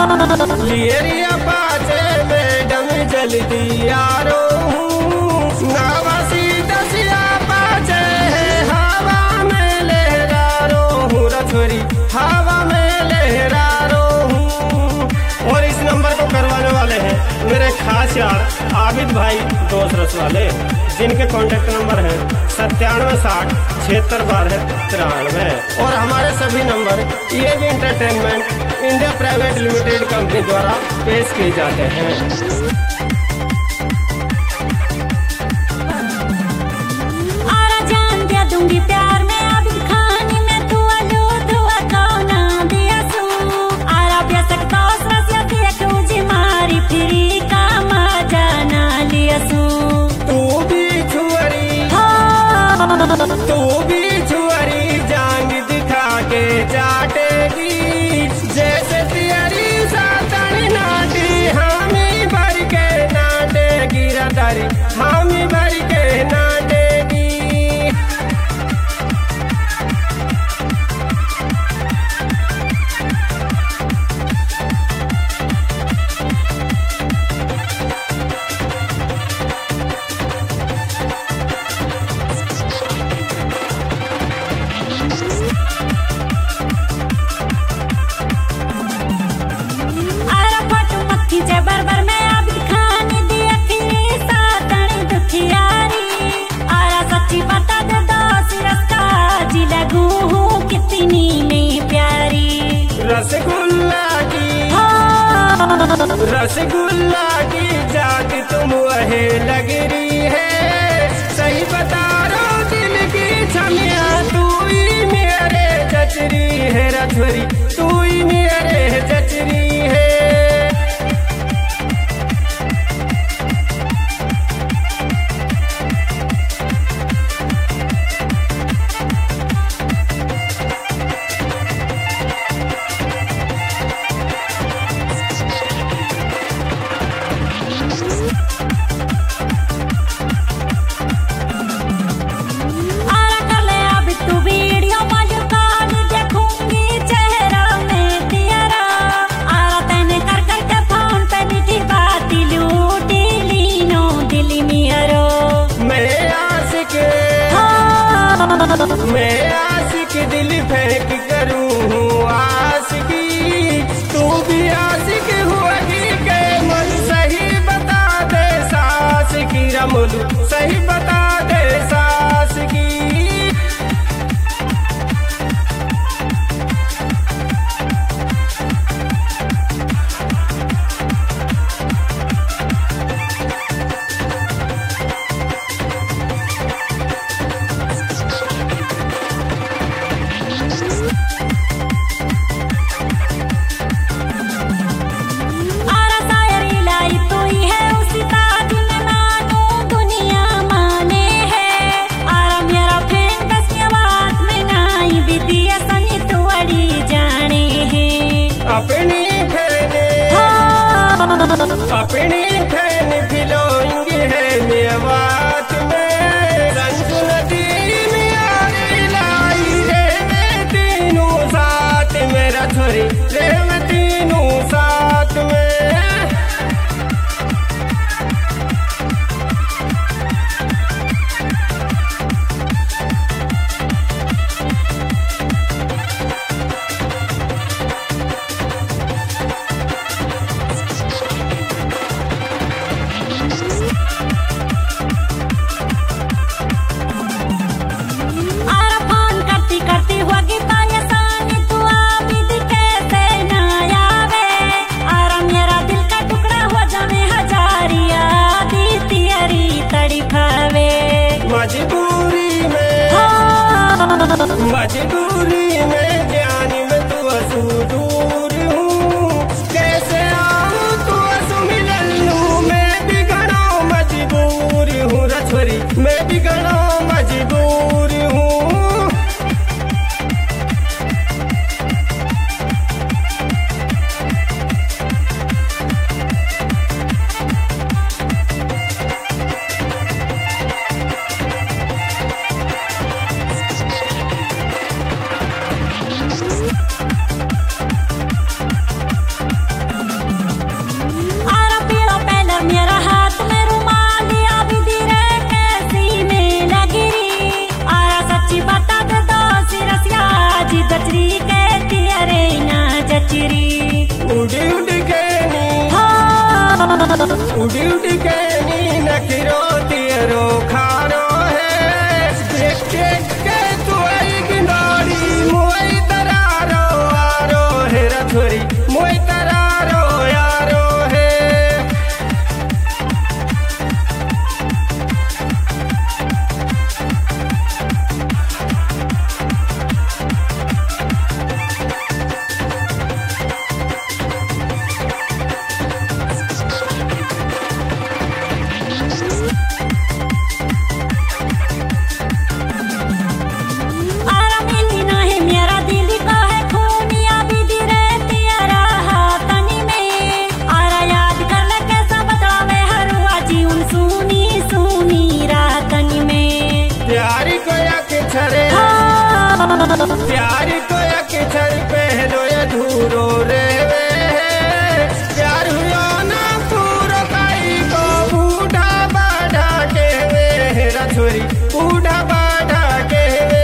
लियरिया पाचे मैडम जल्दी यारो नावासी दसिया पाचे हवा में लहरा रो हूँ रछोरी हवा में लहरा रो हूँ। और इस नंबर को करवाने वाले हैं मेरे खास यार आबिद भाई दोस्त रस वाले, जिनके कॉन्टेक्ट नंबर है 9760 7612 93। और हमारे सभी नंबर ये भी entertainment India private limited company द्वारा पेश किए जाते हैं। दूंगी प्यार में अब खानी में तू आलू दुआ कौना दिया सू आरा बेसक दोस रसिया दिया तुझी मारी फिरी का मजा ना लिया सू। तू भी छुअरी जांग दिखा के चाटेगी जैसे तियरी सातनी नाटी हामी भर के नाटेगी रदारी हामी भर के नाटेगी। बरबर में अब खानी दिया फिरी सातनी दुखियारी आरा सच्ची बता दे दोस्त रस्ता जी लगू हूँ कितनी में प्यारी। रसगुल्ला की जात तुम वह लग रही है सही बता रो दिल की छमिया तू ही मेरे जचरी है रछोरी तू ही मेरे जचरी है। मैं आशिक दिल फेंक करूँ आशिकी तू भी आशिक हुआगी के मन सही बता दे सास की रमलू सही बता दे सास की। अपनी फैन भिलोएंगे है मेवात में रंग नदी में आरी लाई रे मैं तीनों साथ मेरा छोरी रे मैं तीनों साथ में। करती हुआ गीता ये सानी तू आबिद कैसे उड़ी उड़ी के नी हाँ उड़ी उड़ी के नी नखिरो तियरो खारो है के तू आई गिंडोरी मोई तरारो आरो है रथोरी मोई तरारो यारो है प्यार को अक्षर पहलो अधूरो रे प्यार हुआ ना पूरो काई को बूढ़ा बाढ़ा के वे रछोरी बूढ़ा बाढ़ा के वे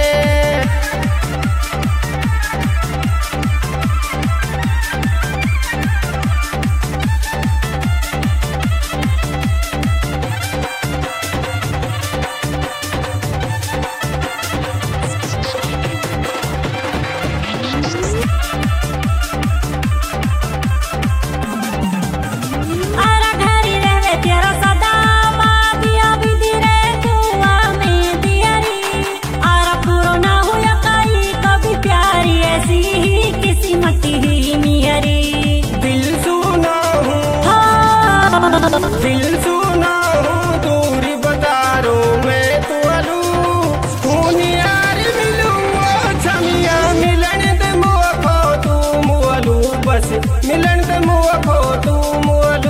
दिल सुना हूँ दूरी बतारो मैं तू अलू खून यार मिलू छमिया मिलन दे मुखो तू मुअलू बस मिलन दे मुखो तू मुअलू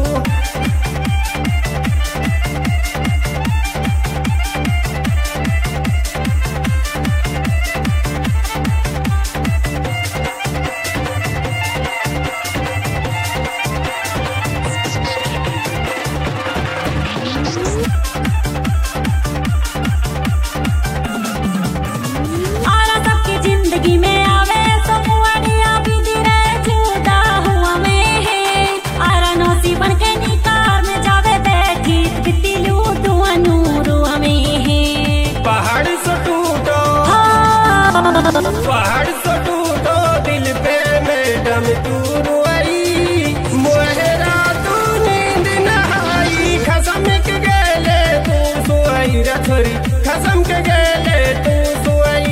जिंदगी में आवे तो मुआनिया भी दिरे जुदा हुआ में है आरा नौसी बन के निकार में जावे बैठी बितिलू दुआ नूरुआ में है पहाड़ से टूटो पहाड़ से टूटो दिल पे मैडम तू रुआई मोहरा तू नींद नहाई खसम के गेले तू सोई रथोरी खसम के गेले तू सोई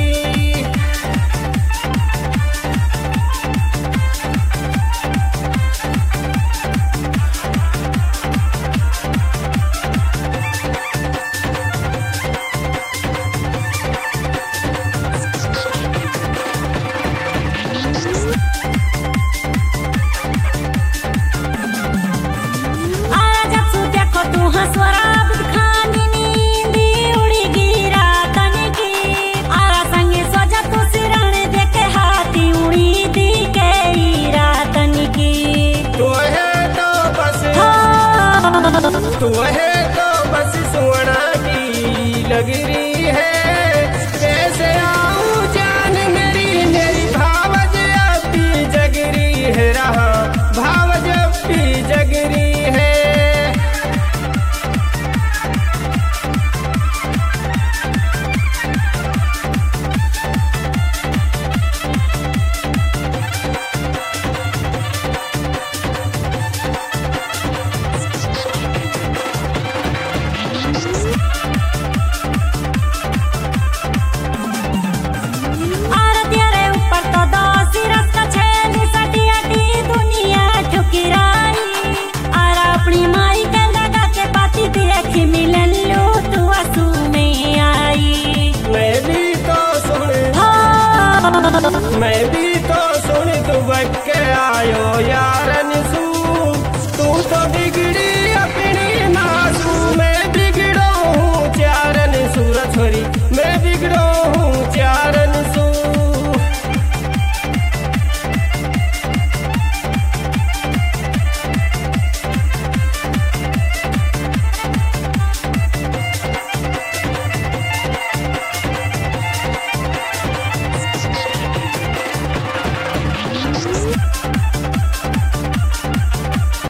तू है तो बस सोना की लग रही है कैसे आऊं जान मेरी भावज अपनी जगरी है रहा भावज अपनी जगरी है मैं